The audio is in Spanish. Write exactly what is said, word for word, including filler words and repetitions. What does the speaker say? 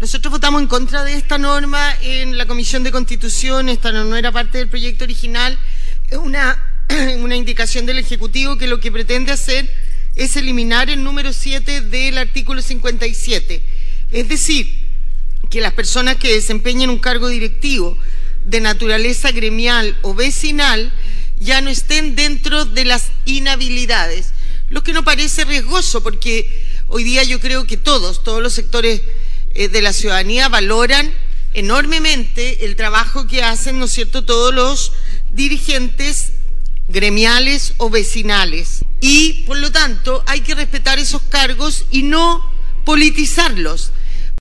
Nosotros votamos en contra de esta norma en la Comisión de Constitución. Esta no era parte del proyecto original. Es una, una indicación del Ejecutivo que lo que pretende hacer es eliminar el número siete del artículo cincuenta y siete. Es decir, que las personas que desempeñen un cargo directivo de naturaleza gremial o vecinal ya no estén dentro de las inhabilidades, lo que no parece riesgoso, porque hoy día yo creo que todos, todos los sectores eh, de la ciudadanía valoran enormemente el trabajo que hacen, ¿no es cierto?, todos los dirigentes gremiales o vecinales. Y, por lo tanto, hay que respetar esos cargos y no politizarlos.